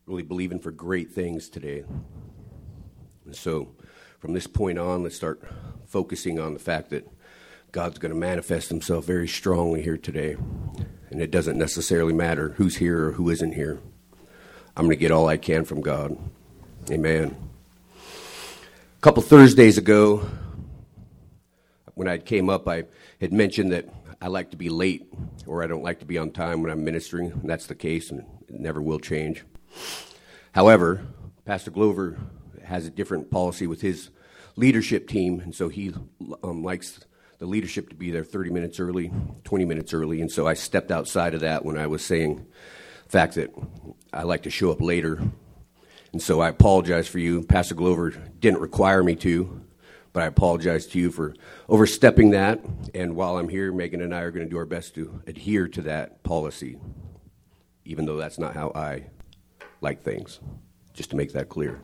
really believing for great things today. And so from this point on, let's start focusing on the fact that God's going to manifest himself very strongly here today. And it doesn't necessarily matter who's here or who isn't here. I'm going to get all I can from God. Amen. A couple Thursdays ago, when I came up, I had mentioned that I like to be late, or I don't like to be on time when I'm ministering. And that's the case, and it never will change. However, Pastor Glover has a different policy with his leadership team, and so he likes the leadership to be there 30 minutes early, 20 minutes early, and so I stepped outside of that when I was saying the fact that I like to show up later. And so I apologize for you. Pastor Glover didn't require me to, but I apologize to you for overstepping that. And while I'm here, Megan and I are going to do our best to adhere to that policy, even though that's not how I like things, just to make that clear.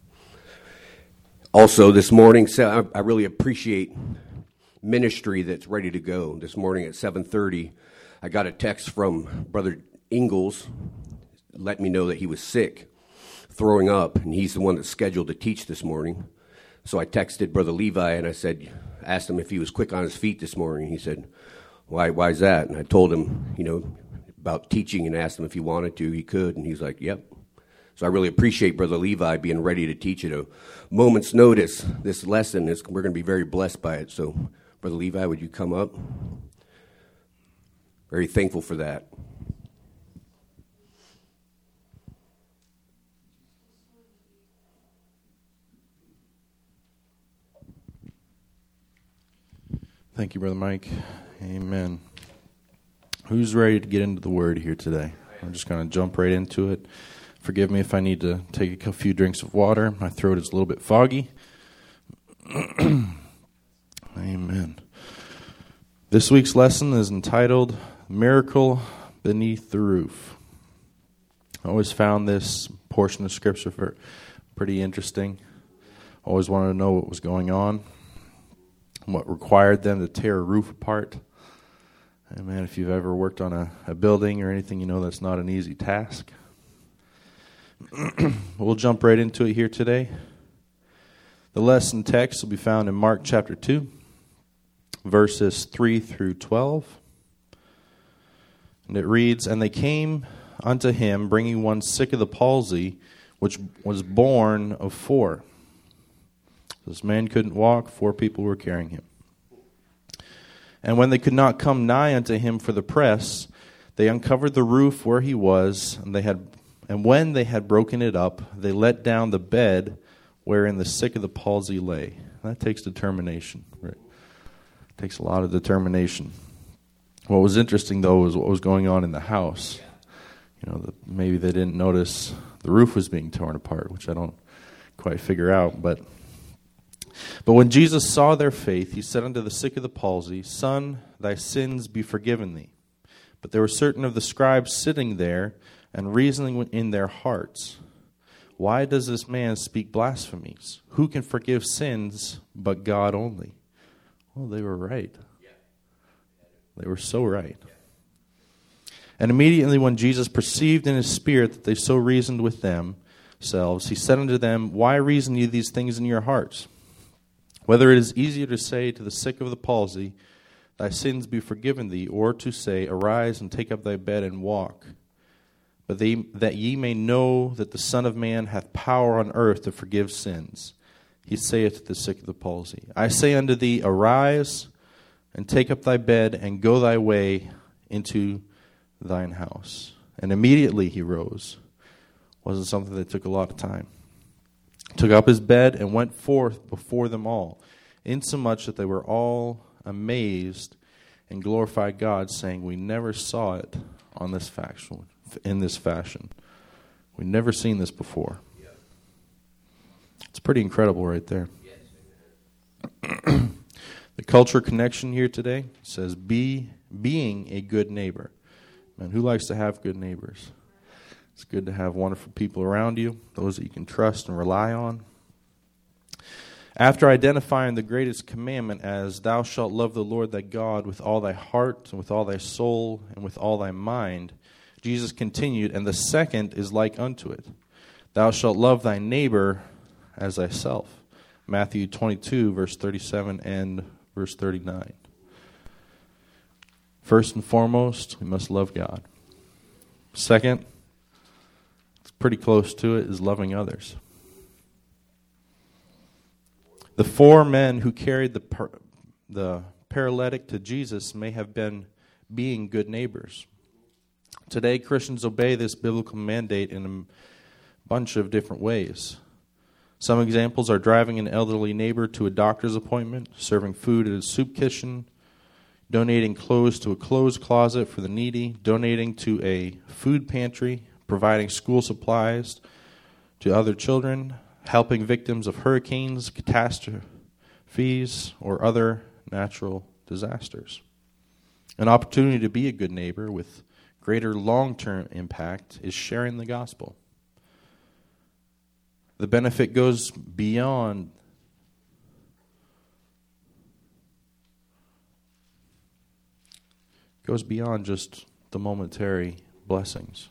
Also, this morning, I really appreciate ministry that's ready to go. This morning at 7:30, I got a text from Brother Ingalls, let me know that he was sick, throwing up, and he's the one that's scheduled to teach this morning. So I texted Brother Levi, and asked him if he was quick on his feet this morning. He said, why is that? And I told him, about teaching, and asked him if he wanted to, he could, and he's like, yep. So I really appreciate Brother Levi being ready to teach at a moment's notice. This lesson, we're going to be very blessed by it. So, Brother Levi, would you come up? Very thankful for that. Thank you, Brother Mike. Amen. Who's ready to get into the Word here today? I'm just going to jump right into it. Forgive me if I need to take a few drinks of water. My throat is a little bit foggy. Amen. This week's lesson is entitled Miracle Beneath the Roof. I always found this portion of Scripture pretty interesting. Always wanted to know what was going on, what required them to tear a roof apart. And man, if you've ever worked on a building or anything, you know that's not an easy task. We'll jump right into it here today. The lesson text will be found in Mark chapter 2, verses 3 through 12. And it reads, And they came unto him, bringing one sick of the palsy, which was born of 4. This man couldn't walk, 4 people were carrying him. And when they could not come nigh unto him for the press, they uncovered the roof where he was, and when they had broken it up, they let down the bed wherein the sick of the palsy lay. That takes determination. Right? It takes a lot of determination. What was interesting, though, was what was going on in the house. Maybe they didn't notice the roof was being torn apart, which I don't quite figure out. But when Jesus saw their faith, he said unto the sick of the palsy, Son, thy sins be forgiven thee. But there were certain of the scribes sitting there, and reasoning in their hearts, Why does this man speak blasphemies? Who can forgive sins but God only? Well, they were right. They were so right. And immediately when Jesus perceived in his spirit that they so reasoned with themselves, he said unto them, Why reason ye these things in your hearts? Whether it is easier to say to the sick of the palsy, Thy sins be forgiven thee, or to say, Arise and take up thy bed and walk. But that ye may know that the Son of Man hath power on earth to forgive sins. He saith to the sick of the palsy, I say unto thee, Arise, and take up thy bed, and go thy way into thine house. And immediately he rose. Wasn't something that took a lot of time. Took up his bed, and went forth before them all, insomuch that they were all amazed, and glorified God, saying, We never saw it in this fashion. We've never seen this before. It's pretty incredible right there. The culture connection here today says being a good neighbor. Man, who likes to have good neighbors? It's good to have wonderful people around you, those that you can trust and rely on. After identifying the greatest commandment as thou shalt love the Lord thy God with all thy heart and with all thy soul and with all thy mind, Jesus continued, and the second is like unto it. Thou shalt love thy neighbor as thyself. Matthew 22, verse 37 and verse 39. First and foremost, we must love God. Second, it's pretty close to it, is loving others. The 4 men who carried the paralytic to Jesus may have been being good neighbors. Today, Christians obey this biblical mandate in a bunch of different ways. Some examples are driving an elderly neighbor to a doctor's appointment, serving food at a soup kitchen, donating clothes to a clothes closet for the needy, donating to a food pantry, providing school supplies to other children, helping victims of hurricanes, catastrophes, or other natural disasters. An opportunity to be a good neighbor with greater long-term impact is sharing the gospel. The benefit goes beyond just the momentary blessings.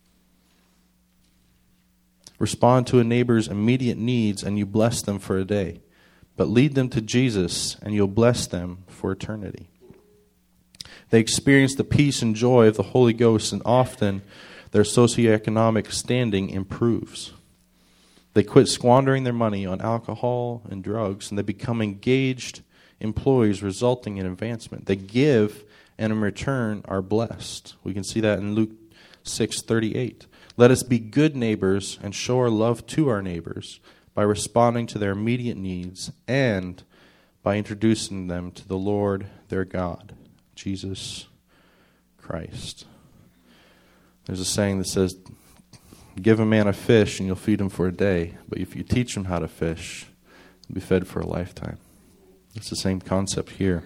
Respond to a neighbor's immediate needs and you bless them for a day. But lead them to Jesus and you'll bless them for eternity. They experience the peace and joy of the Holy Ghost, and often their socioeconomic standing improves. They quit squandering their money on alcohol and drugs, and they become engaged employees, resulting in advancement. They give and in return are blessed. We can see that in Luke 6:38. Let us be good neighbors and show our love to our neighbors by responding to their immediate needs and by introducing them to the Lord their God, Jesus Christ. There's a saying that says, give a man a fish and you'll feed him for a day, but if you teach him how to fish, he'll be fed for a lifetime. It's the same concept here.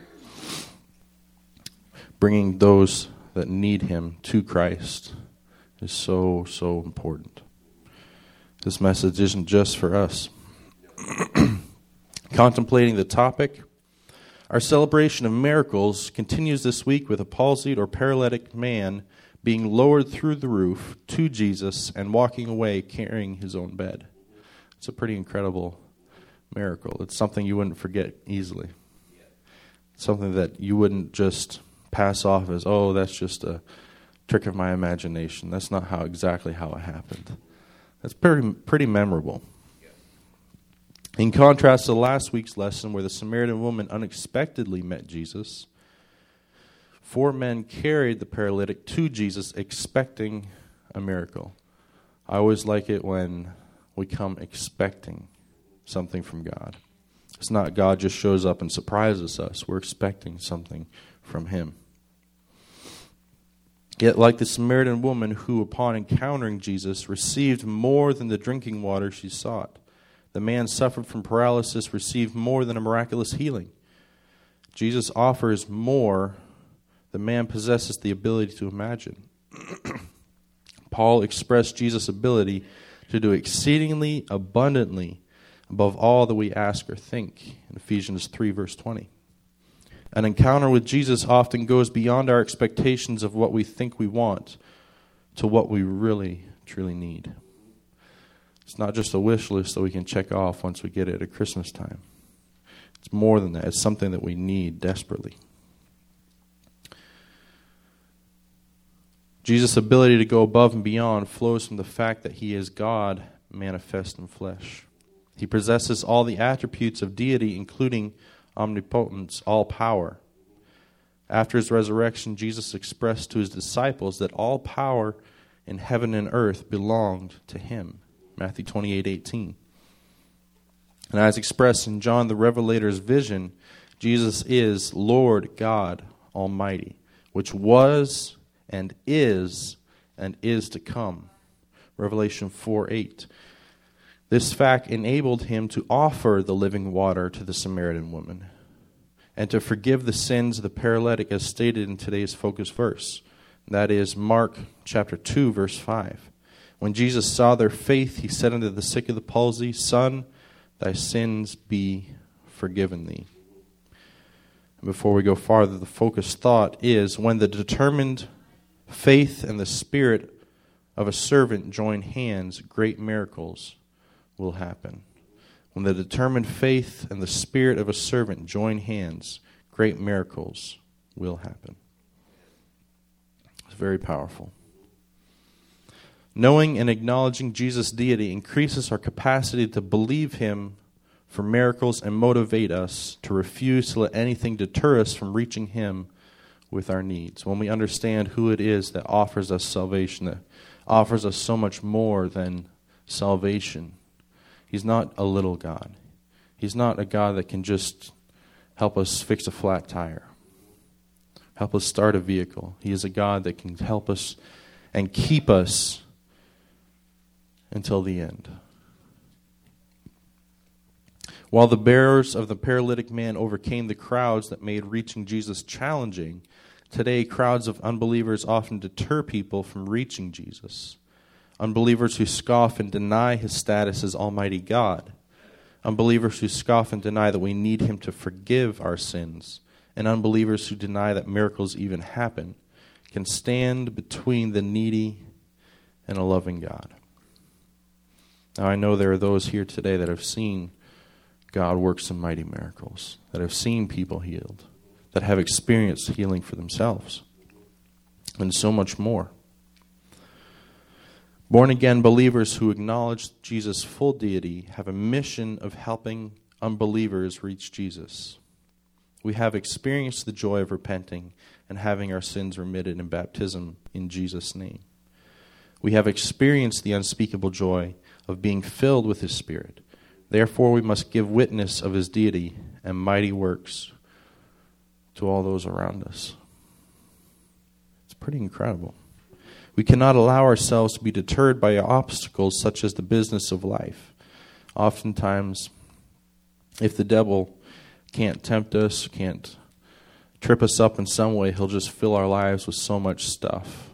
Bringing those that need him to Christ is so, so important. This message isn't just for us. Contemplating the topic, our celebration of miracles continues this week with a palsied or paralytic man being lowered through the roof to Jesus and walking away carrying his own bed. It's a pretty incredible miracle. It's something you wouldn't forget easily. It's something that you wouldn't just pass off as, oh, that's just a trick of my imagination. That's not exactly how it happened. That's pretty memorable. In contrast to last week's lesson where the Samaritan woman unexpectedly met Jesus, 4 men carried the paralytic to Jesus expecting a miracle. I always like it when we come expecting something from God. It's not God just shows up and surprises us. We're expecting something from him. Yet like the Samaritan woman who, upon encountering Jesus, received more than the drinking water she sought, the man suffered from paralysis received more than a miraculous healing. Jesus offers more. The man possesses the ability to imagine. Paul expressed Jesus' ability to do exceedingly abundantly above all that we ask or think in Ephesians 3, verse 20. An encounter with Jesus often goes beyond our expectations of what we think we want to what we really, truly need. It's not just a wish list that we can check off once we get it at Christmas time. It's more than that. It's something that we need desperately. Jesus' ability to go above and beyond flows from the fact that he is God manifest in flesh. He possesses all the attributes of deity, including omnipotence, all power. After his resurrection, Jesus expressed to his disciples that all power in heaven and earth belonged to him. Matthew 28:18. And as expressed in John the Revelator's vision, Jesus is Lord God Almighty, which was and is to come. Revelation 4:8. This fact enabled him to offer the living water to the Samaritan woman and to forgive the sins of the paralytic as stated in today's focus verse. That is Mark chapter 2, verse 5. When Jesus saw their faith, he said unto the sick of the palsy, Son, thy sins be forgiven thee. And before we go farther, the focus thought is when the determined faith and the Spirit of a servant join hands, great miracles will happen. When the determined faith and the spirit of a servant join hands, great miracles will happen. It's very powerful. Knowing and acknowledging Jesus' deity increases our capacity to believe Him for miracles and motivate us to refuse to let anything deter us from reaching Him with our needs. When we understand who it is that offers us salvation, that offers us so much more than salvation. He's not a little God. He's not a God that can just help us fix a flat tire, help us start a vehicle. He is a God that can help us and keep us until the end. While the bearers of the paralytic man overcame the crowds that made reaching Jesus challenging, today crowds of unbelievers often deter people from reaching Jesus. Unbelievers who scoff and deny His status as Almighty God. Unbelievers who scoff and deny that we need Him to forgive our sins. And unbelievers who deny that miracles even happen can stand between the needy and a loving God. Now I know there are those here today that have seen God work some mighty miracles, that have seen people healed, that have experienced healing for themselves, and so much more. Born-again believers who acknowledge Jesus' full deity have a mission of helping unbelievers reach Jesus. We have experienced the joy of repenting and having our sins remitted in baptism in Jesus' name. We have experienced the unspeakable joy of being filled with His Spirit. Therefore, we must give witness of His deity and mighty works to all those around us. It's pretty incredible. We cannot allow ourselves to be deterred by obstacles such as the business of life. Oftentimes, if the devil can't tempt us, can't trip us up in some way, he'll just fill our lives with so much stuff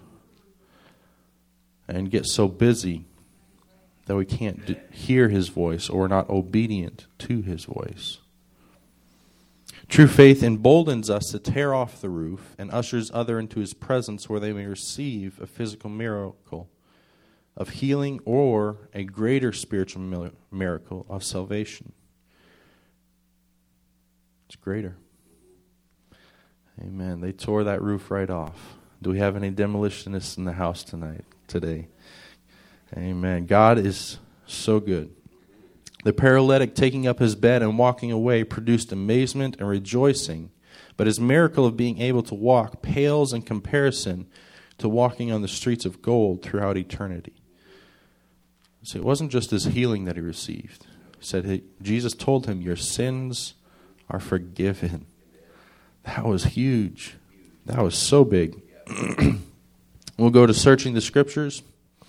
and get so busy that we can't hear His voice or we're not obedient to His voice. True faith emboldens us to tear off the roof and ushers others into His presence where they may receive a physical miracle of healing or a greater spiritual miracle of salvation. It's greater. Amen. They tore that roof right off. Do we have any demolitionists in the house today? Amen. God is so good. The paralytic taking up his bed and walking away produced amazement and rejoicing, but his miracle of being able to walk pales in comparison to walking on the streets of gold throughout eternity. So it wasn't just his healing that he received. He said, Jesus told him, your sins are forgiven. That was huge. That was so big. We'll go to searching the scriptures.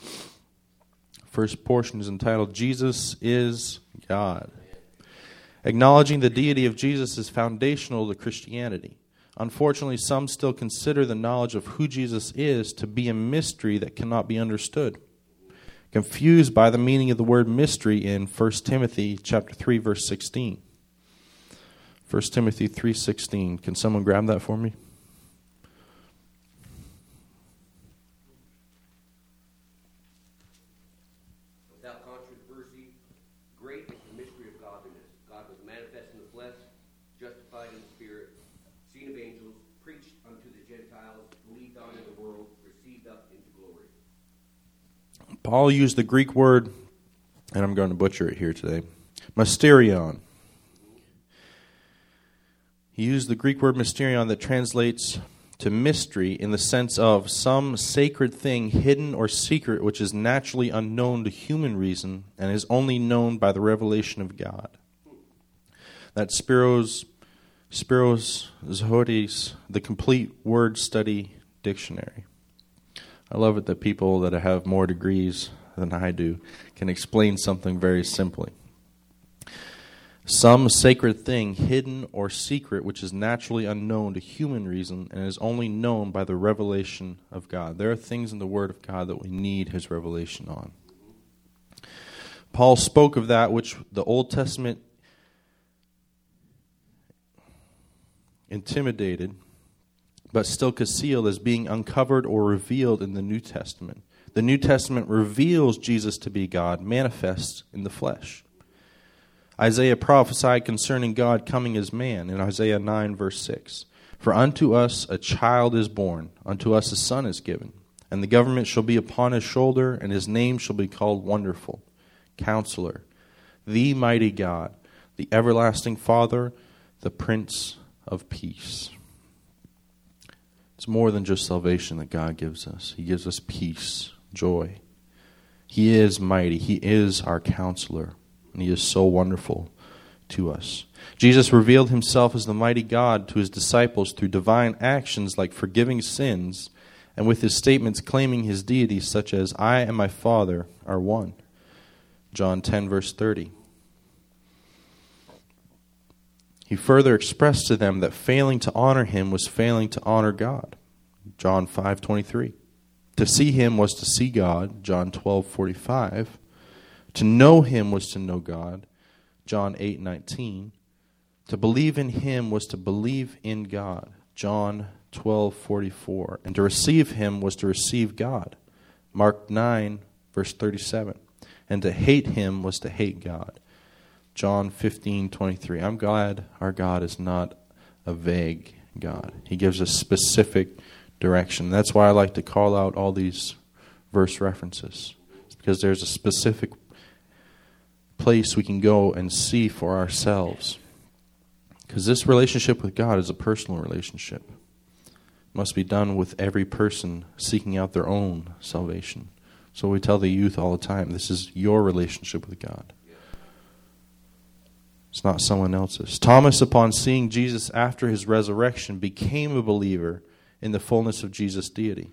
First portion is entitled, Jesus is God. Acknowledging the deity of Jesus is foundational to Christianity. Unfortunately, some still consider the knowledge of who Jesus is to be a mystery that cannot be understood. Confused by the meaning of the word mystery in 1 Timothy chapter 3, verse 16. 1 Timothy 3:16. Can someone grab that for me? Without controversy, great is the mystery of godliness. God was manifest in the flesh, justified in the spirit, seen of angels, preached unto the Gentiles, believed on in the world, received up into glory. Paul used the Greek word, and I'm going to butcher it here today, mysterion. He used the Greek word mysterion that translates to mystery in the sense of some sacred thing hidden or secret which is naturally unknown to human reason and is only known by the revelation of God. That's Spiros Zootis, the complete word study dictionary. I love it that people that have more degrees than I do can explain something very simply. Some sacred thing, hidden or secret, which is naturally unknown to human reason and is only known by the revelation of God. There are things in the Word of God that we need His revelation on. Paul spoke of that which the Old Testament intimidated, but still concealed as being uncovered or revealed in the New Testament. The New Testament reveals Jesus to be God, manifest in the flesh. Isaiah prophesied concerning God coming as man in Isaiah 9, verse 6. For unto us a child is born, unto us a son is given, and the government shall be upon his shoulder, and his name shall be called Wonderful, Counselor, the Mighty God, the Everlasting Father, the Prince of Peace. It's more than just salvation that God gives us. He gives us peace, joy. He is mighty. He is our counselor, and He is so wonderful to us. Jesus revealed Himself as the mighty God to His disciples through divine actions like forgiving sins, and with His statements claiming His deity, such as, I and my Father are one. John 10, verse 30. He further expressed to them that failing to honor Him was failing to honor God. John 5:23. To see Him was to see God. John 12:45. To know Him was to know God. John 8:19. To believe in Him was to believe in God. John 12:44. And to receive Him was to receive God. Mark 9, verse 37. And to hate Him was to hate God. John 15:23. I'm glad our God is not a vague God. He gives us specific direction. That's why I like to call out all these verse references. It's because there's a specific place we can go and see for ourselves. Because this relationship with God is a personal relationship. It must be done with every person seeking out their own salvation. So we tell the youth all the time, this is your relationship with God. It's not someone else's. Thomas, upon seeing Jesus after His resurrection, became a believer in the fullness of Jesus' deity.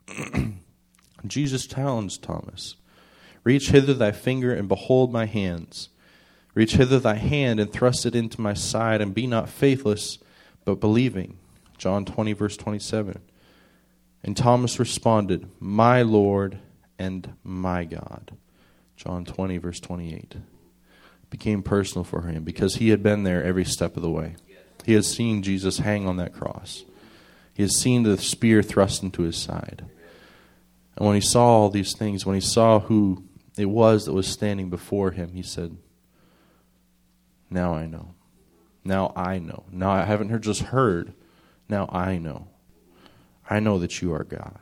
Jesus challenged Thomas, reach hither thy finger and behold my hands. Reach hither thy hand and thrust it into my side, and be not faithless, but believing. John 20, verse 27. And Thomas responded, my Lord and my God. John 20, verse 28. Became personal for him because he had been there every step of the way. He had seen Jesus hang on that cross. He had seen the spear thrust into his side. And when he saw all these things, when he saw who it was that was standing before him, he said, now I know. Now I know. Now I haven't just heard. Now I know. I know that you are God.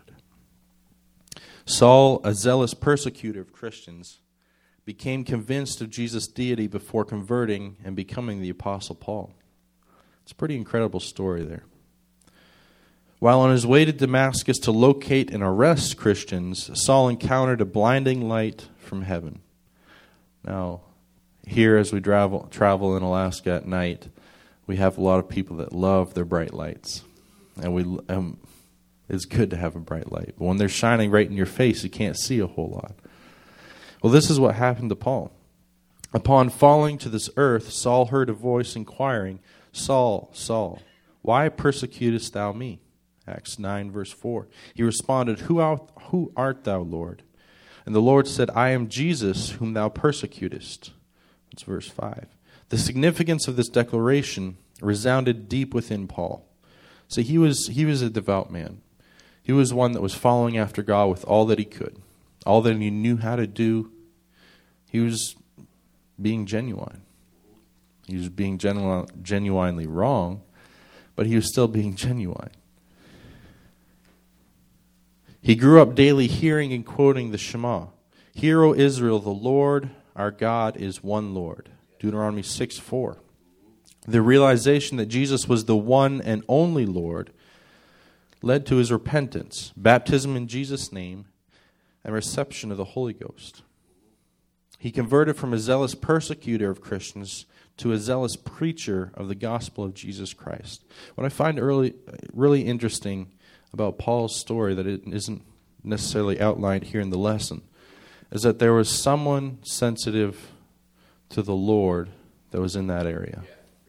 Saul, a zealous persecutor of Christians, became convinced of Jesus' deity before converting and becoming the Apostle Paul. It's a pretty incredible story there. While on his way to Damascus to locate and arrest Christians, Saul encountered a blinding light from heaven. Now, here as we travel in Alaska at night, we have a lot of people that love their bright lights. And it's good to have a bright light. But when they're shining right in your face, you can't see a whole lot. Well, this is what happened to Paul. Upon falling to this earth, Saul heard a voice inquiring, Saul, Saul, why persecutest thou me? Acts 9, verse 4. He responded, Who art thou, Lord? And the Lord said, I am Jesus, whom thou persecutest. That's verse 5. The significance of this declaration resounded deep within Paul. So he was a devout man. He was one that was following after God with all that he could. All that he knew how to do. He was being genuine. He was being genuinely wrong, but he was still being genuine. He grew up daily hearing and quoting the Shema. Hear, O Israel, the Lord our God is one Lord. Deuteronomy 6:4. The realization that Jesus was the one and only Lord led to his repentance, baptism in Jesus' name, and reception of the Holy Ghost. He converted from a zealous persecutor of Christians to a zealous preacher of the gospel of Jesus Christ. What I find really interesting about Paul's story, that it isn't necessarily outlined here in the lesson, is that there was someone sensitive to the Lord that was in that area.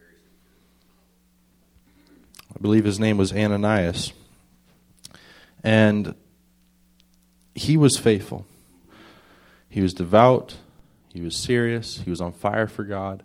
I believe his name was Ananias. And he was faithful. He was devout. He was serious. He was on fire for God.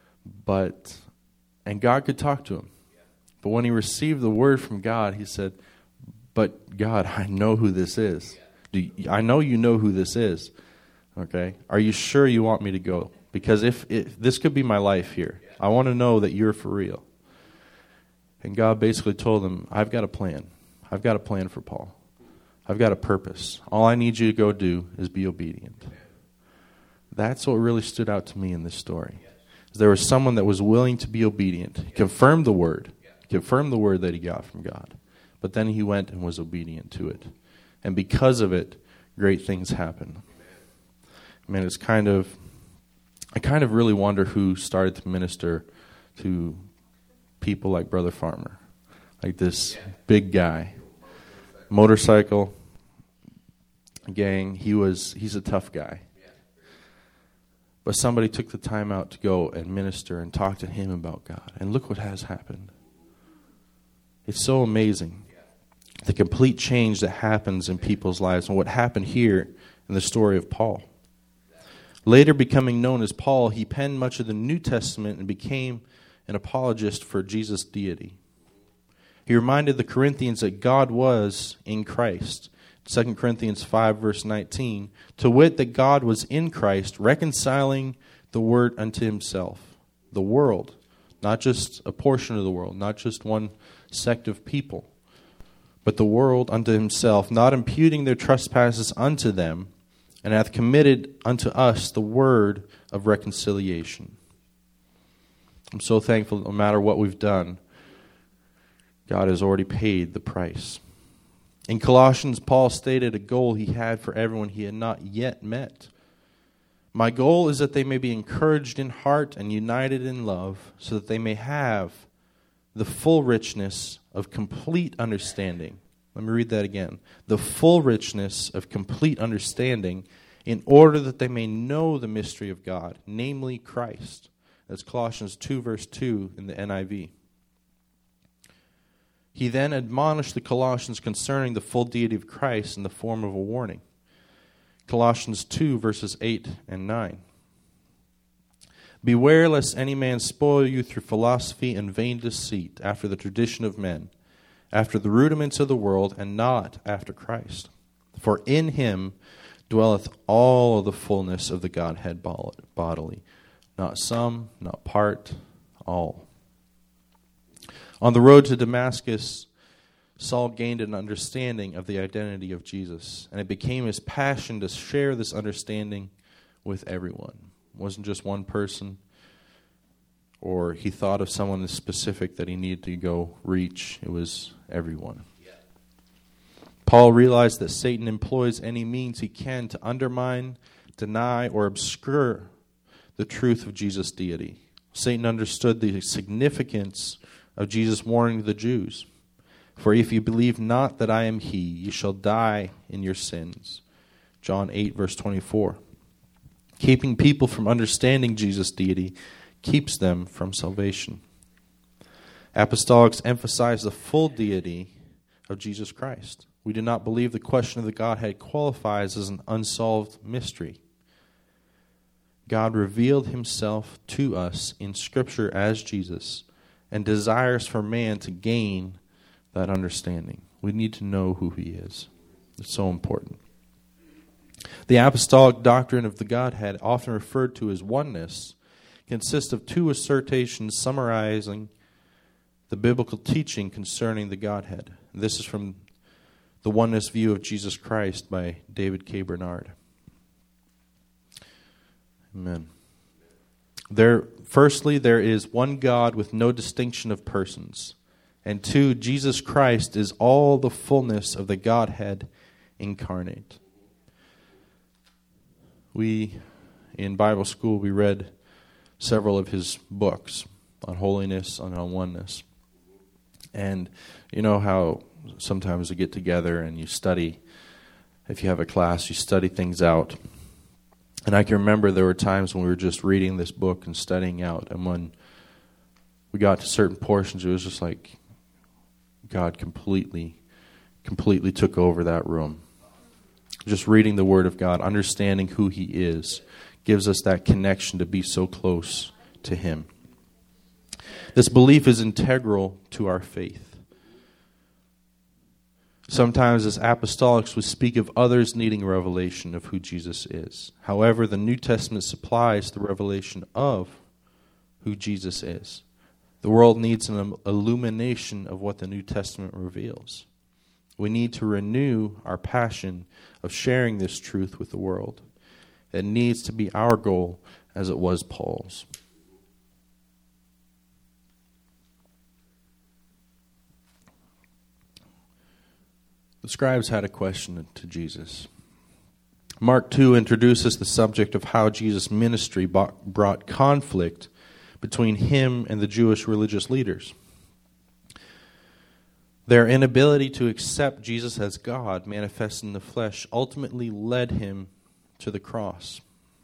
And God could talk to him. But when he received the word from God, he said, but God, I know who this is. I know you know who this is. Okay? Are you sure you want me to go? Because if this could be my life here. I want to know that you're for real. And God basically told him, I've got a plan. I've got a plan for Paul. I've got a purpose. All I need you to go do is be obedient. That's what really stood out to me in this story. There was someone that was willing to be obedient. He confirmed the word. He confirmed the word that he got from God. But then he went and was obedient to it. And because of it, great things happen. I mean, I kind of really wonder who started to minister to people like Brother Farmer. Like this big guy. Motorcycle gang. He's a tough guy. But somebody took the time out to go and minister and talk to him about God. And look what has happened. It's so amazing. The complete change that happens in people's lives and what happened here in the story of Paul. Later becoming known as Paul, he penned much of the New Testament and became an apologist for Jesus' deity. He reminded the Corinthians that God was in Christ. 2 Corinthians 5, verse 19, to wit, that God was in Christ, reconciling the world unto himself. The world, not just a portion of the world, not just one sect of people, but the world unto himself, not imputing their trespasses unto them, and hath committed unto us the word of reconciliation. I'm so thankful no matter what we've done, God has already paid the price. In Colossians, Paul stated a goal he had for everyone he had not yet met. My goal is that they may be encouraged in heart and united in love, so that they may have the full richness of complete understanding. Let me read that again. The full richness of complete understanding, in order that they may know the mystery of God, namely Christ. That's Colossians 2, verse 2 in the NIV. He then admonished the Colossians concerning the full deity of Christ in the form of a warning. Colossians 2, verses 8 and 9. Beware lest any man spoil you through philosophy and vain deceit, after the tradition of men, after the rudiments of the world, and not after Christ. For in him dwelleth all the fullness of the Godhead bodily. Not some, not part, all. On the road to Damascus, Saul gained an understanding of the identity of Jesus, and it became his passion to share this understanding with everyone. It wasn't just one person, or he thought of someone specific that he needed to go reach. It was everyone. Yeah. Paul realized that Satan employs any means he can to undermine, deny, or obscure the truth of Jesus' deity. Satan understood the significance of Jesus' warning to the Jews. For if you believe not that I am he, you shall die in your sins. John 8, verse 24. Keeping people from understanding Jesus' deity keeps them from salvation. Apostolics emphasize the full deity of Jesus Christ. We do not believe the question of the Godhead qualifies as an unsolved mystery. God revealed himself to us in Scripture as Jesus, and desires for man to gain that understanding. We need to know who he is. It's so important. The apostolic doctrine of the Godhead, often referred to as oneness, consists of two assertions summarizing the biblical teaching concerning the Godhead. This is from The Oneness View of Jesus Christ by David K. Bernard. Amen. Firstly, there is one God with no distinction of persons. And two, Jesus Christ is all the fullness of the Godhead incarnate. In Bible school, we read several of his books on holiness and on oneness. And you know how sometimes we get together and you study, if you have a class, you study things out. And I can remember there were times when we were just reading this book and studying out, and when we got to certain portions, it was just like God completely took over that room. Just reading the Word of God, understanding who he is, gives us that connection to be so close to him. This belief is integral to our faith. Sometimes as apostolics we speak of others needing revelation of who Jesus is. However, the New Testament supplies the revelation of who Jesus is. The world needs an illumination of what the New Testament reveals. We need to renew our passion of sharing this truth with the world. It needs to be our goal as it was Paul's. The scribes had a question to Jesus. Mark 2 introduces the subject of how Jesus' ministry brought conflict between him and the Jewish religious leaders. Their inability to accept Jesus as God manifest in the flesh ultimately led him to the cross.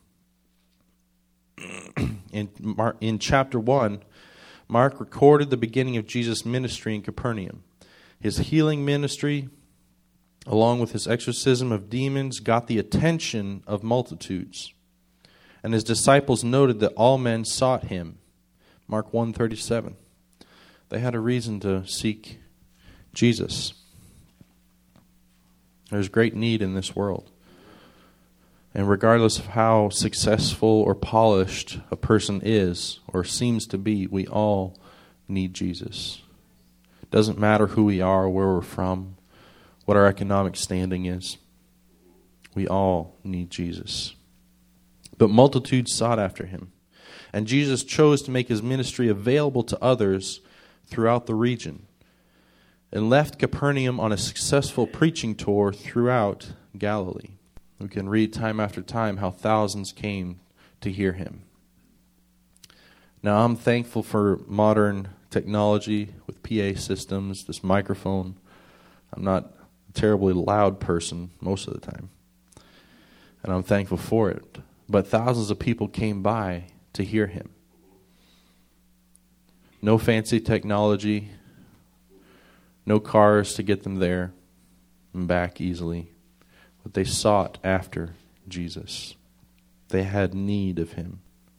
In chapter 1, Mark recorded the beginning of Jesus' ministry in Capernaum. His healing ministry, along with his exorcism of demons, got the attention of multitudes. And his disciples noted that all men sought him. Mark 1:37. They had a reason to seek Jesus. There's great need in this world. And regardless of how successful or polished a person is or seems to be, we all need Jesus. It doesn't matter who we are, where we're from, what our economic standing is. We all need Jesus. But multitudes sought after him. And Jesus chose to make his ministry available to others throughout the region, and left Capernaum on a successful preaching tour throughout Galilee. We can read time after time how thousands came to hear him. Now, I'm thankful for modern technology with PA systems, this microphone. I'm not a terribly loud person most of the time, and I'm thankful for it. But thousands of people came by to hear him. No fancy technology, no cars to get them there and back easily. But they sought after Jesus. They had need of him.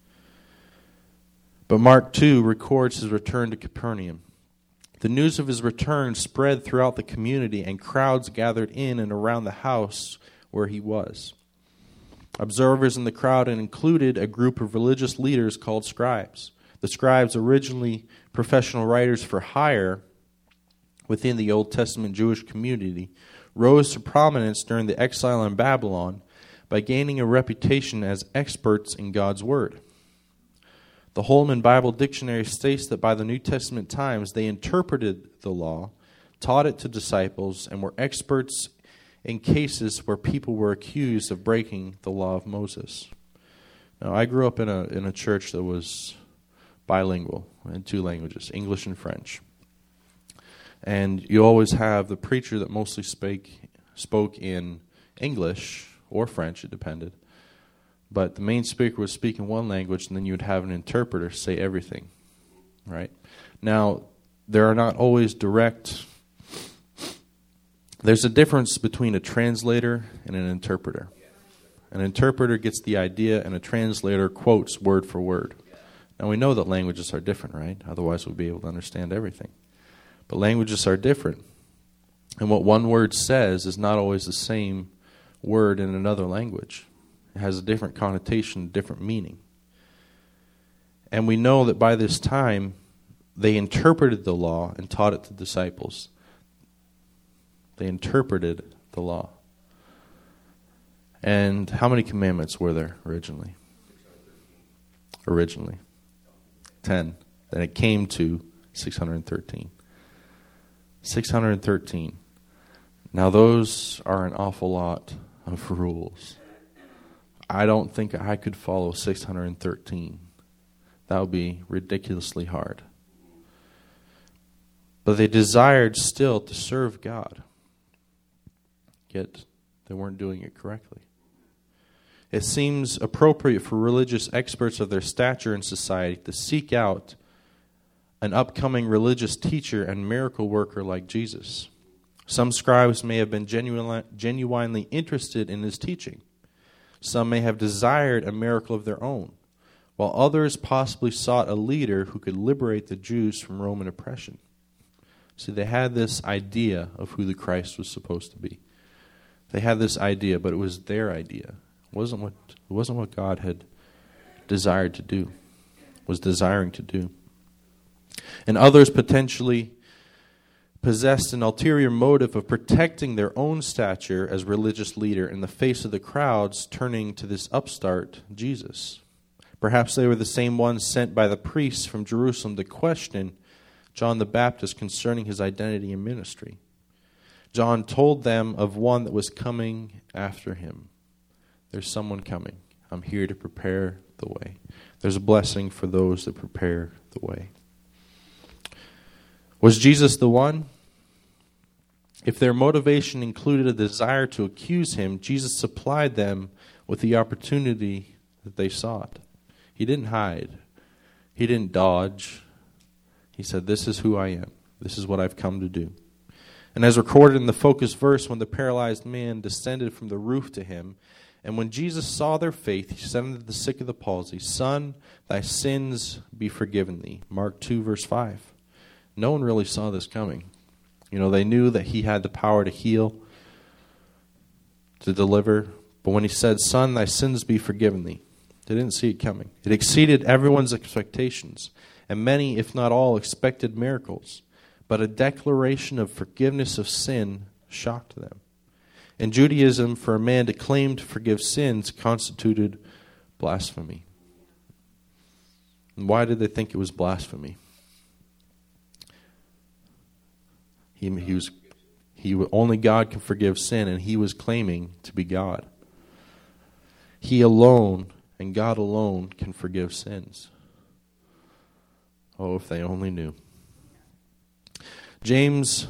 But Mark 2 records his return to Capernaum. The news of his return spread throughout the community, and crowds gathered in and around the house where he was. Observers in the crowd included a group of religious leaders called scribes. The scribes, originally professional writers for hire within the Old Testament Jewish community, rose to prominence during the exile in Babylon by gaining a reputation as experts in God's Word. The Holman Bible Dictionary states that by the New Testament times they interpreted the law, taught it to disciples, and were experts in cases where people were accused of breaking the law of Moses. Now, I grew up in a church that was bilingual in two languages, English and French. And you always have the preacher that mostly spoke in English or French, it depended. But the main speaker would speak in one language, and then you would have an interpreter say everything. Right? Now, there are not always direct. There's a difference between a translator and an interpreter. An interpreter gets the idea, and a translator quotes word for word. Now, we know that languages are different, right? Otherwise, we'd be able to understand everything. But languages are different. And what one word says is not always the same word in another language. It has a different connotation, different meaning. And we know that by this time, they interpreted the law and taught it to disciples. They interpreted the law. And how many commandments were there originally? 10. Then it came to 613. 613. Now those are an awful lot of rules. I don't think I could follow 613. That would be ridiculously hard. But they desired still to serve God. Yet they weren't doing it correctly. It seems appropriate for religious experts of their stature in society to seek out an upcoming religious teacher and miracle worker like Jesus. Some scribes may have been genuinely interested in his teaching. Some may have desired a miracle of their own, while others possibly sought a leader who could liberate the Jews from Roman oppression. See, they had this idea of who the Christ was supposed to be. They had this idea, but it was their idea. It wasn't what God had desired to do, was desiring to do. And others potentially possessed an ulterior motive of protecting their own stature as religious leader in the face of the crowds turning to this upstart, Jesus. Perhaps they were the same ones sent by the priests from Jerusalem to question John the Baptist concerning his identity and ministry. John told them of one that was coming after him. There's someone coming. I'm here to prepare the way. There's a blessing for those that prepare the way. Was Jesus the one? If their motivation included a desire to accuse him, Jesus supplied them with the opportunity that they sought. He didn't hide. He didn't dodge. He said, this is who I am. This is what I've come to do. And as recorded in the focus verse, when the paralyzed man descended from the roof to him, and when Jesus saw their faith, he said unto the sick of the palsy, Son, thy sins be forgiven thee. Mark 2, verse 5. No one really saw this coming. They knew that he had the power to heal, to deliver. But when he said, Son, thy sins be forgiven thee, they didn't see it coming. It exceeded everyone's expectations. And many, if not all, expected miracles. But a declaration of forgiveness of sin shocked them. In Judaism, for a man to claim to forgive sins constituted blasphemy. And why did they think it was blasphemy? Only God can forgive sin, and he was claiming to be God. He alone and God alone can forgive sins. Oh, if they only knew. Jesus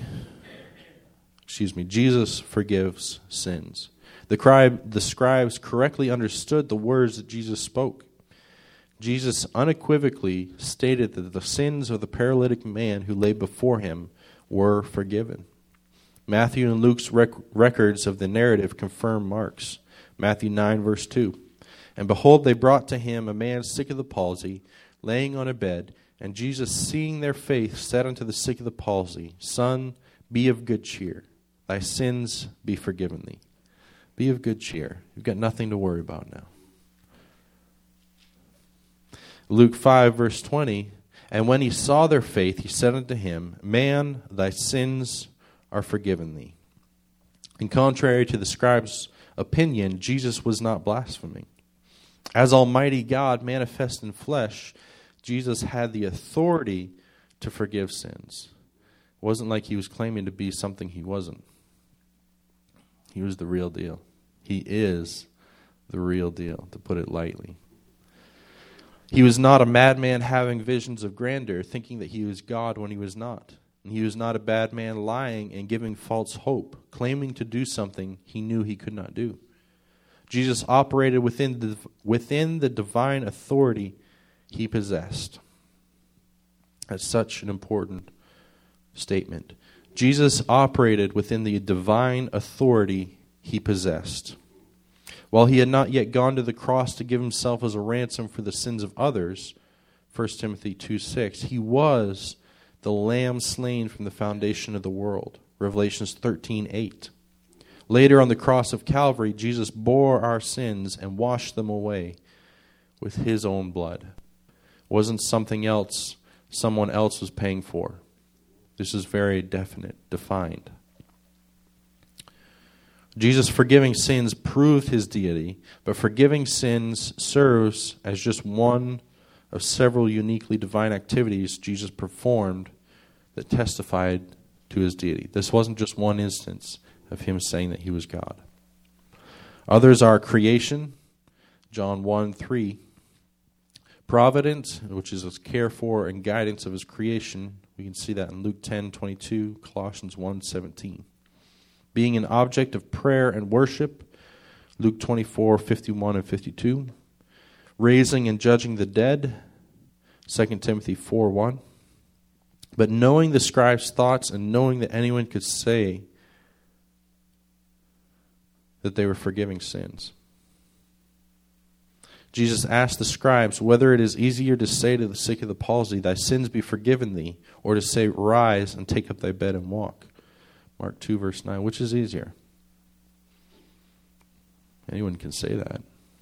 forgives sins. The scribes correctly understood the words that Jesus spoke. Jesus unequivocally stated that the sins of the paralytic man who lay before him were forgiven. Matthew and Luke's records of the narrative confirm Mark's. Matthew 9, verse 2. And behold, they brought to him a man sick of the palsy, laying on a bed. And Jesus, seeing their faith, said unto the sick of the palsy, Son, be of good cheer. Thy sins be forgiven thee. Be of good cheer. You've got nothing to worry about now. Luke 5, verse 20. And when he saw their faith, he said unto him, Man, thy sins are forgiven thee. And contrary to the scribes' opinion, Jesus was not blaspheming. As Almighty God manifest in flesh, Jesus had the authority to forgive sins. It wasn't like he was claiming to be something he wasn't. He was the real deal. He is the real deal, to put it lightly. He was not a madman having visions of grandeur, thinking that he was God when he was not. And he was not a bad man lying and giving false hope, claiming to do something he knew he could not do. Jesus operated within the divine authority he possessed. That's such an important statement. Jesus operated within the divine authority he possessed. While he had not yet gone to the cross to give himself as a ransom for the sins of others, 1 Timothy 2:6, he was the lamb slain from the foundation of the world, Revelations 13:8. Later on the cross of Calvary, Jesus bore our sins and washed them away with his own blood. It wasn't something else someone else was paying for. This is very definite, defined. Jesus forgiving sins proved his deity, but forgiving sins serves as just one of several uniquely divine activities Jesus performed that testified to his deity. This wasn't just one instance of him saying that he was God. Others are creation, John 1:3. Providence, which is his care for and guidance of his creation. We can see that in Luke 10:22, Colossians 1:17. Being an object of prayer and worship, Luke 24:51 and 52. Raising and judging the dead, 2 Timothy 4:1. But knowing the scribes' thoughts and knowing that anyone could say that they were forgiving sins. Jesus asked the scribes whether it is easier to say to the sick of the palsy, "Thy sins be forgiven thee," or to say, "Rise and take up thy bed and walk." Mark 2, verse 9. Which is easier? Anyone can say that.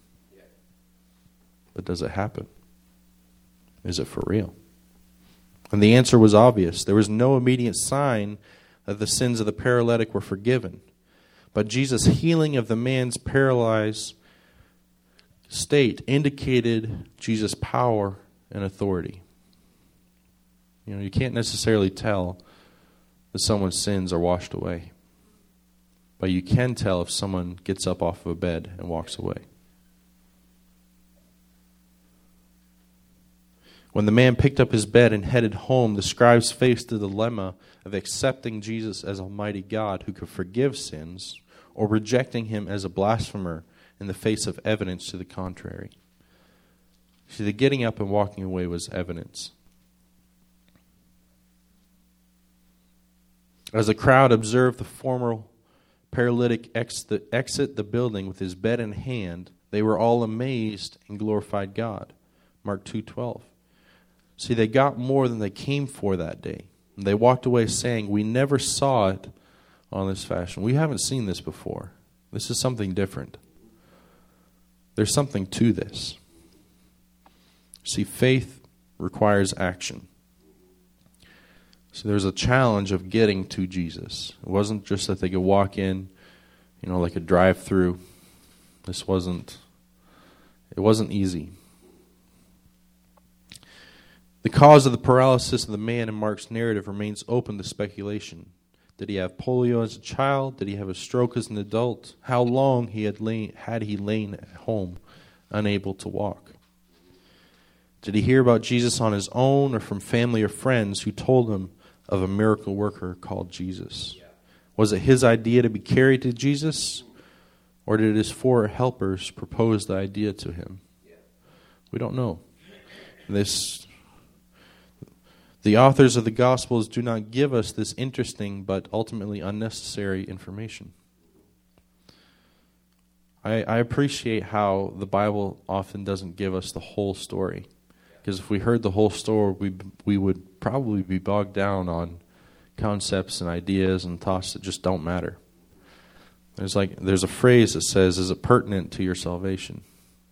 But does it happen? Is it for real? And the answer was obvious. There was no immediate sign that the sins of the paralytic were forgiven. But Jesus' healing of the man's paralyzed state indicated Jesus' power and authority. You can't necessarily tell that someone's sins are washed away. But you can tell if someone gets up off of a bed and walks away. When the man picked up his bed and headed home, the scribes faced the dilemma of accepting Jesus as Almighty God who could forgive sins, or rejecting him as a blasphemer in the face of evidence to the contrary. See, the getting up and walking away was evidence. As the crowd observed the former paralytic exit the building with his bed in hand, they were all amazed and glorified God. Mark 2:12. See, they got more than they came for that day. And they walked away saying, "We never saw it on this fashion. We haven't seen this before. This is something different." There's something to this. See, faith requires action. So there's a challenge of getting to Jesus. It wasn't just that they could walk in, like a drive-through. It wasn't easy. The cause of the paralysis of the man in Mark's narrative remains open to speculation. Did he have polio as a child? Did he have a stroke as an adult? How long had he lain at home, unable to walk? Did he hear about Jesus on his own or from family or friends who told him of a miracle worker called Jesus? Was it his idea to be carried to Jesus? Or did his four helpers propose the idea to him? We don't know. The authors of the Gospels do not give us this interesting but ultimately unnecessary information. I appreciate how the Bible often doesn't give us the whole story. Because if we heard the whole story, we would probably be bogged down on concepts and ideas and thoughts that just don't matter. There's a phrase that says, "Is it pertinent to your salvation?"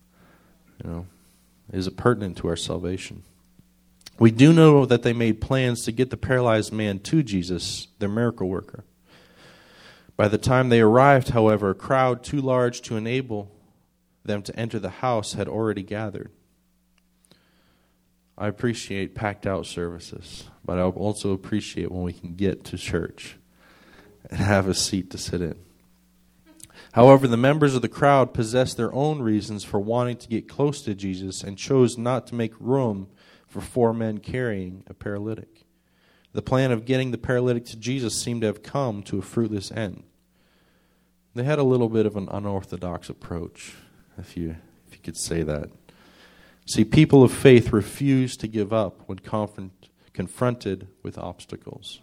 Is it pertinent to our salvation? We do know that they made plans to get the paralyzed man to Jesus, their miracle worker. By the time they arrived, however, a crowd too large to enable them to enter the house had already gathered. I appreciate packed out services, but I also appreciate when we can get to church and have a seat to sit in. However, the members of the crowd possessed their own reasons for wanting to get close to Jesus and chose not to make room for four men carrying a paralytic. The plan of getting the paralytic to Jesus seemed to have come to a fruitless end. They had a little bit of an unorthodox approach, if you could say that. See, people of faith refuse to give up when confronted with obstacles.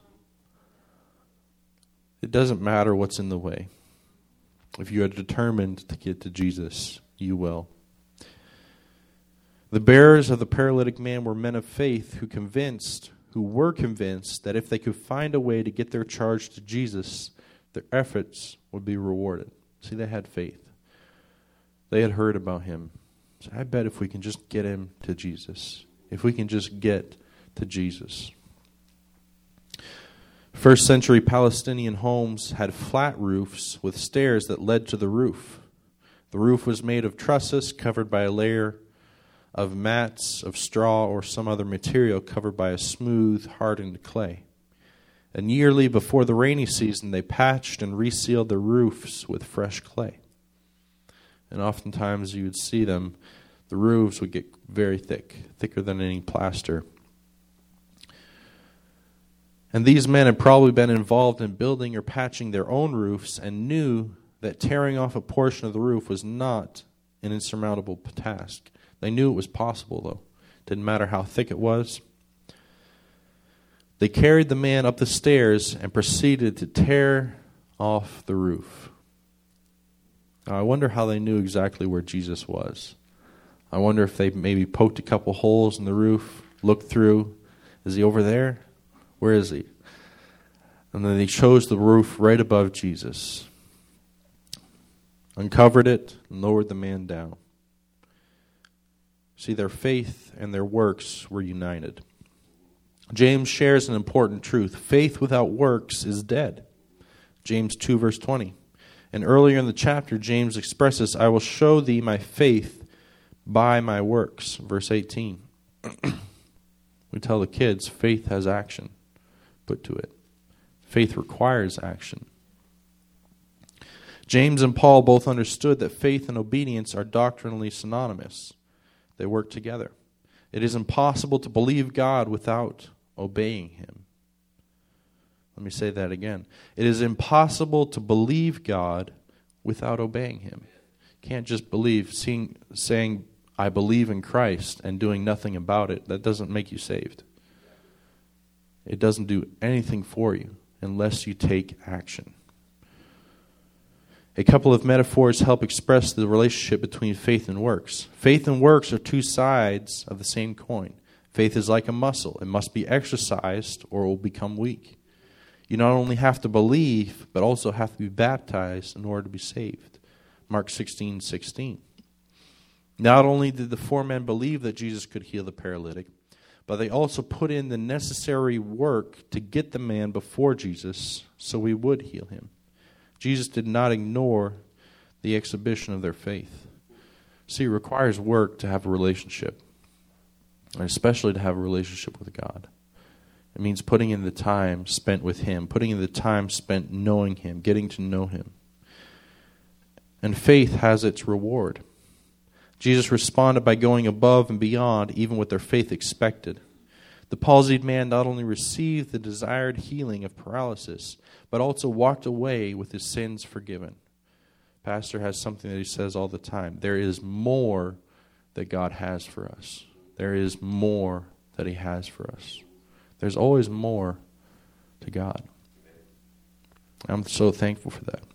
It doesn't matter what's in the way. If you are determined to get to Jesus, you will. The bearers of the paralytic man were men of faith who were convinced that if they could find a way to get their charge to Jesus, their efforts would be rewarded. See, they had faith. They had heard about him. So I bet if we can just get him to Jesus, if we can just get to Jesus. First century Palestinian homes had flat roofs with stairs that led to the roof. The roof was made of trusses covered by a layer of mats of straw or some other material covered by a smooth, hardened clay. And yearly before the rainy season, they patched and resealed the roofs with fresh clay. And oftentimes you would see the roofs would get very thick, thicker than any plaster. And these men had probably been involved in building or patching their own roofs and knew that tearing off a portion of the roof was not an insurmountable task. They knew it was possible, though. Didn't matter how thick it was. They carried the man up the stairs and proceeded to tear off the roof. Now, I wonder how they knew exactly where Jesus was. I wonder if they maybe poked a couple holes in the roof, looked through. Is he over there? Where is he? And then they chose the roof right above Jesus, uncovered it, and lowered the man down. See, their faith and their works were united. James shares an important truth. Faith without works is dead. James 2, verse 20. And earlier in the chapter, James expresses, I will show thee my faith by my works. Verse 18. We tell the kids, faith has action put to it. Faith requires action. James and Paul both understood that faith and obedience are doctrinally synonymous. They work together. It is impossible to believe God without obeying Him. Let me say that again. It is impossible to believe God without obeying Him. You can't just believe, saying, I believe in Christ and doing nothing about it. That doesn't make you saved. It doesn't do anything for you unless you take action. A couple of metaphors help express the relationship between faith and works. Faith and works are two sides of the same coin. Faith is like a muscle. It must be exercised or it will become weak. You not only have to believe, but also have to be baptized in order to be saved. Mark 16:16. Not only did the four men believe that Jesus could heal the paralytic, but they also put in the necessary work to get the man before Jesus so he would heal him. Jesus did not ignore the exhibition of their faith. See, it requires work to have a relationship, and especially to have a relationship with God. It means putting in the time spent with Him, putting in the time spent knowing Him, getting to know Him. And faith has its reward. Jesus responded by going above and beyond even what their faith expected. The palsied man not only received the desired healing of paralysis, but also walked away with his sins forgiven. Pastor has something that he says all the time. There is more that God has for us. There is more that He has for us. There's always more to God. I'm so thankful for that.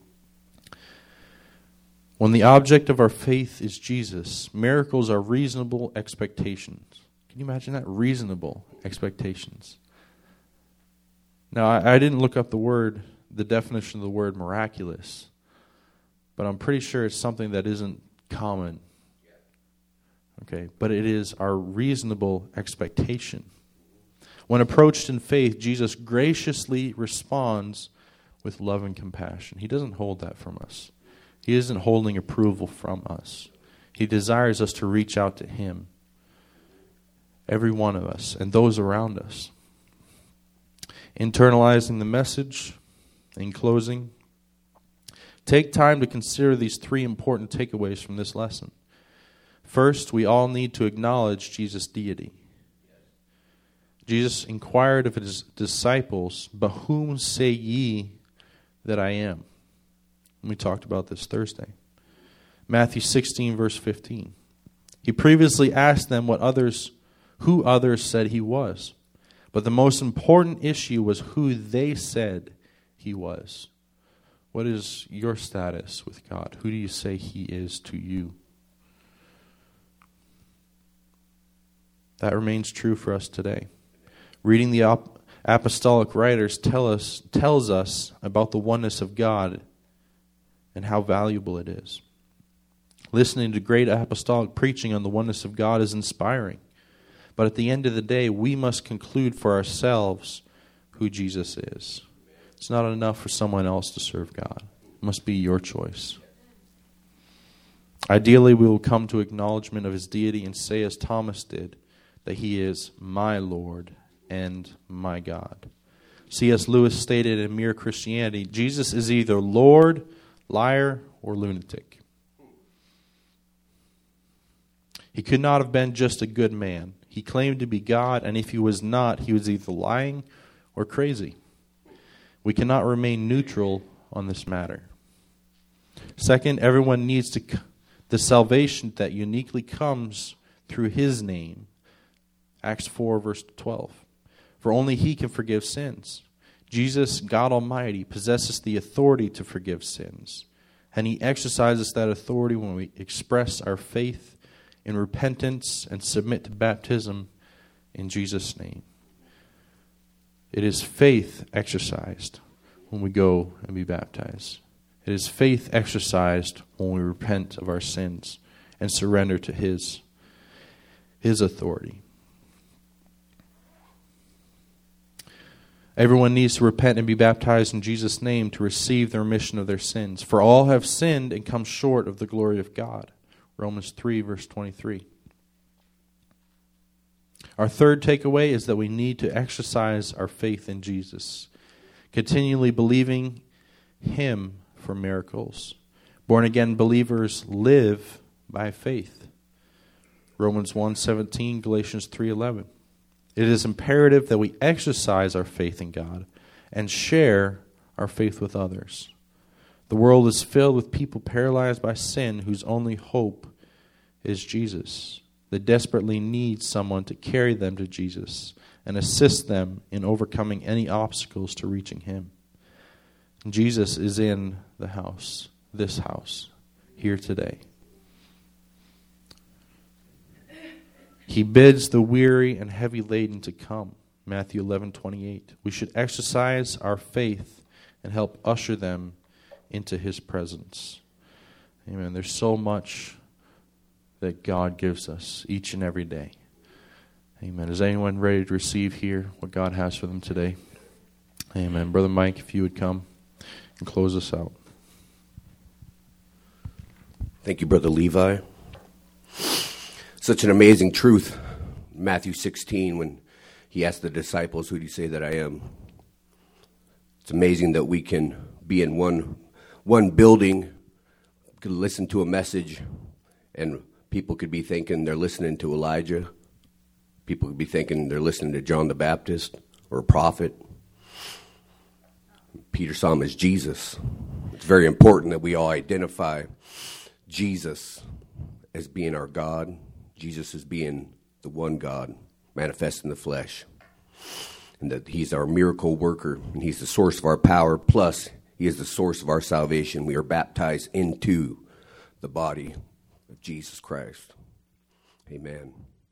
When the object of our faith is Jesus, miracles are reasonable expectations. Can you imagine that? Reasonable expectations. Now, I didn't look up the definition of the word miraculous, but I'm pretty sure it's something that isn't common. Okay, but it is our reasonable expectation. When approached in faith, Jesus graciously responds with love and compassion. He doesn't hold that from us. He isn't holding approval from us. He desires us to reach out to Him. Every one of us and those around us. Internalizing the message, in closing, take time to consider these three important takeaways from this lesson. First, we all need to acknowledge Jesus' deity. Jesus inquired of His disciples, "But whom say ye that I am?" And we talked about this Thursday. Matthew 16, verse 15. He previously asked them who others said He was. But the most important issue was who they said He was. What is your status with God? Who do you say He is to you? That remains true for us today. Reading the apostolic writers tells us about the oneness of God and how valuable it is. Listening to great apostolic preaching on the oneness of God is inspiring. But at the end of the day, we must conclude for ourselves who Jesus is. It's not enough for someone else to serve God. It must be your choice. Ideally, we will come to acknowledgement of His deity and say, as Thomas did, that He is my Lord and my God. C.S. Lewis stated in Mere Christianity, Jesus is either Lord, liar, or lunatic. He could not have been just a good man. He claimed to be God, and if He was not, He was either lying or crazy. We cannot remain neutral on this matter. Second, everyone needs the salvation that uniquely comes through His name. Acts 4, verse 12. For only He can forgive sins. Jesus, God Almighty, possesses the authority to forgive sins. And He exercises that authority when we express our faith in repentance and submit to baptism in Jesus' name. It is faith exercised when we go and be baptized. It is faith exercised when we repent of our sins and surrender to His authority. Everyone needs to repent and be baptized in Jesus' name to receive the remission of their sins. For all have sinned and come short of the glory of God. Romans 3, verse 23. Our third takeaway is that we need to exercise our faith in Jesus, continually believing Him for miracles. Born-again believers live by faith. Romans 1:17, Galatians 3:11. It is imperative that we exercise our faith in God and share our faith with others. The world is filled with people paralyzed by sin whose only hope is Jesus. They desperately need someone to carry them to Jesus and assist them in overcoming any obstacles to reaching Him. Jesus is in the house, this house, here today. He bids the weary and heavy laden to come. Matthew 11:28. We should exercise our faith and help usher them into His presence. Amen. There's so much that God gives us each and every day. Amen. Is anyone ready to receive here what God has for them today? Amen. Brother Mike, if you would come and close us out. Thank you, Brother Levi. Such an amazing truth. Matthew 16, when He asked the disciples, "Who do you say that I am?" It's amazing that we can be in one building, could listen to a message, and people could be thinking they're listening to Elijah. People could be thinking they're listening to John the Baptist or a prophet. Peter saw him as Jesus. It's very important that we all identify Jesus as being our God. Jesus as being the one God manifest in the flesh. And that He's our miracle worker. And He's the source of our power. Plus, He is the source of our salvation. We are baptized into the body of Jesus Christ. Amen.